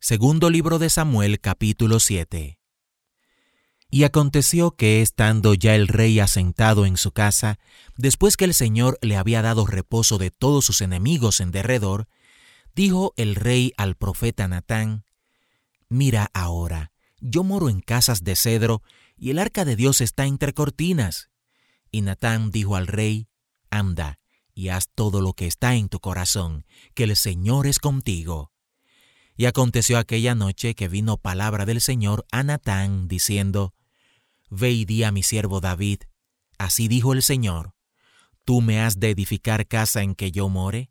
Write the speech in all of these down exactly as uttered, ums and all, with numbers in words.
Segundo libro de Samuel, capítulo siete. Y aconteció que, estando ya el rey asentado en su casa, después que el Señor le había dado reposo de todos sus enemigos en derredor, dijo el rey al profeta Natán: Mira ahora, yo moro en casas de cedro, y el arca de Dios está entre cortinas. Y Natán dijo al rey: Anda, y haz todo lo que está en tu corazón, que el Señor es contigo. Y aconteció aquella noche que vino palabra del Señor a Natán, diciendo: Ve y di a mi siervo David, así dijo el Señor: ¿Tú me has de edificar casa en que yo more?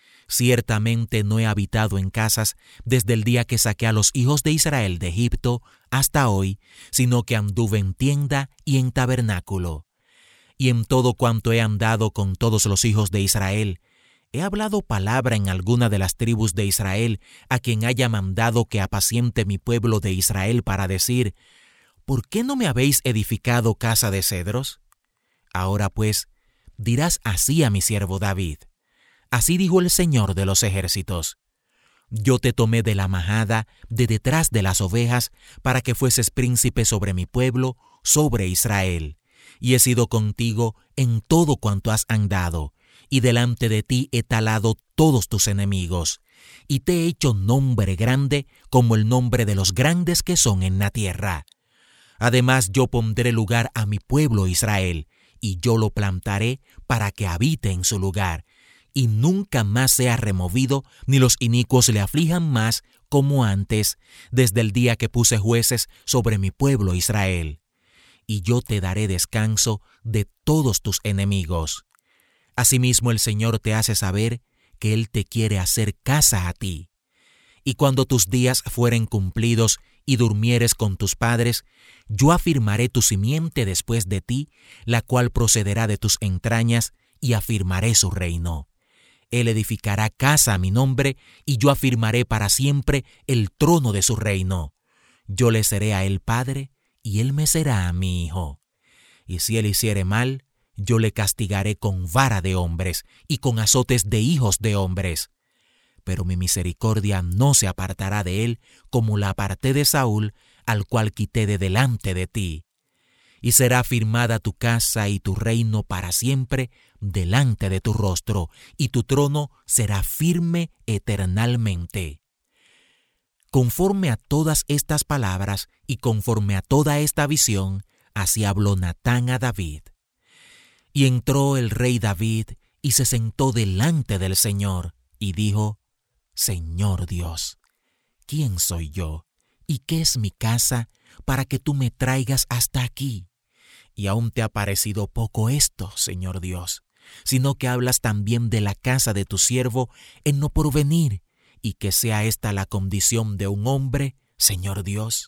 Ciertamente no he habitado en casas desde el día que saqué a los hijos de Israel de Egipto hasta hoy, sino que anduve en tienda y en tabernáculo. Y en todo cuanto he andado con todos los hijos de Israel, ¿he hablado palabra en alguna de las tribus de Israel a quien haya mandado que apaciente mi pueblo de Israel para decir: ¿Por qué no me habéis edificado casa de cedros? Ahora pues, dirás así a mi siervo David: Así dijo el Señor de los ejércitos: Yo te tomé de la majada, de detrás de las ovejas, para que fueses príncipe sobre mi pueblo, sobre Israel. Y he sido contigo en todo cuanto has andado, y delante de ti he talado todos tus enemigos, y te he hecho nombre grande como el nombre de los grandes que son en la tierra. Además yo pondré lugar a mi pueblo Israel, y yo lo plantaré para que habite en su lugar, y nunca más sea removido, ni los inicuos le aflijan más como antes, desde el día que puse jueces sobre mi pueblo Israel. Y yo te daré descanso de todos tus enemigos. Asimismo el Señor te hace saber que Él te quiere hacer casa a ti. Y cuando tus días fueren cumplidos y durmieres con tus padres, yo afirmaré tu simiente después de ti, la cual procederá de tus entrañas, y afirmaré su reino. Él edificará casa a mi nombre, y yo afirmaré para siempre el trono de su reino. Yo le seré a él padre, y él me será a mi hijo. Y si él hiciere mal, yo le castigaré con vara de hombres y con azotes de hijos de hombres. Pero mi misericordia no se apartará de él, como la aparté de Saúl, al cual quité de delante de ti. Y será afirmada tu casa y tu reino para siempre delante de tu rostro, y tu trono será firme eternalmente. Conforme a todas estas palabras y conforme a toda esta visión, así habló Natán a David. Y entró el rey David y se sentó delante del Señor y dijo: Señor Dios, ¿quién soy yo y qué es mi casa para que tú me traigas hasta aquí? Y aún te ha parecido poco esto, Señor Dios, sino que hablas también de la casa de tu siervo en lo porvenir, y que sea esta la condición de un hombre, Señor Dios.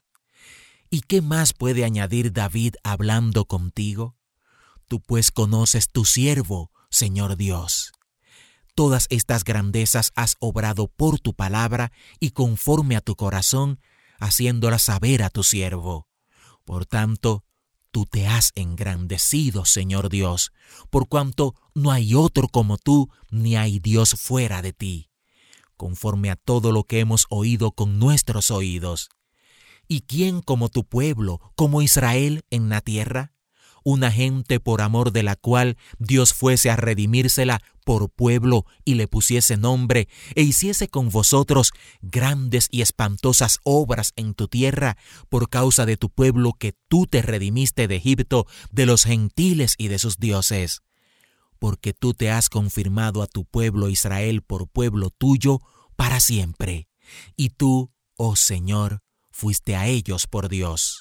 ¿Y qué más puede añadir David hablando contigo? Tú pues conoces tu siervo, Señor Dios. Todas estas grandezas has obrado por tu palabra y conforme a tu corazón, haciéndolas saber a tu siervo. Por tanto, tú te has engrandecido, Señor Dios, por cuanto no hay otro como tú, ni hay Dios fuera de ti, conforme a todo lo que hemos oído con nuestros oídos. ¿Y quién como tu pueblo, como Israel en la tierra? Una gente por amor de la cual Dios fuese a redimírsela por pueblo y le pusiese nombre, e hiciese con vosotros grandes y espantosas obras en tu tierra, por causa de tu pueblo que tú te redimiste de Egipto, de los gentiles y de sus dioses. Porque tú te has confirmado a tu pueblo Israel por pueblo tuyo para siempre, y tú, oh Señor, fuiste a ellos por Dios.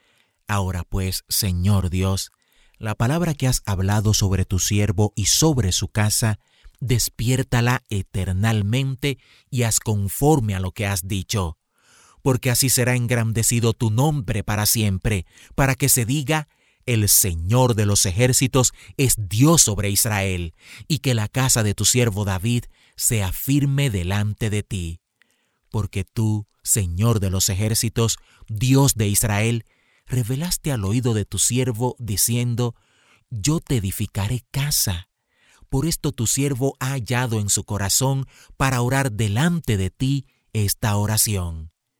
Ahora pues, Señor Dios, la palabra que has hablado sobre tu siervo y sobre su casa, despiértala eternalmente y haz conforme a lo que has dicho, porque así será engrandecido tu nombre para siempre, para que se diga: el Señor de los ejércitos es Dios sobre Israel, y que la casa de tu siervo David sea firme delante de ti. Porque tú, Señor de los ejércitos, Dios de Israel, revelaste al oído de tu siervo, diciendo: Yo te edificaré casa. Por esto tu siervo ha hallado en su corazón para orar delante de ti esta oración.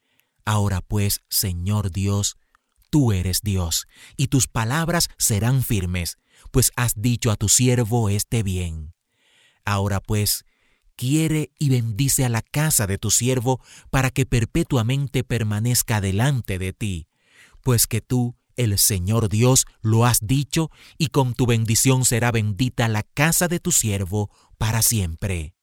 Ahora pues, Señor Dios, tú eres Dios, y tus palabras serán firmes, pues has dicho a tu siervo este bien. Ahora pues, quiere y bendice a la casa de tu siervo, para que perpetuamente permanezca delante de ti, pues que tú, el Señor Dios, lo has dicho, y con tu bendición será bendita la casa de tu siervo para siempre.